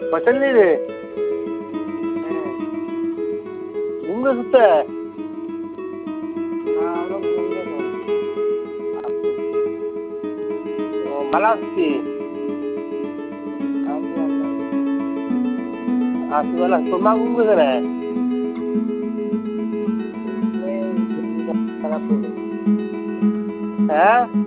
பசங்க இது உங்க சுத்த மலாஸ்தி aswala tumagung ka na ha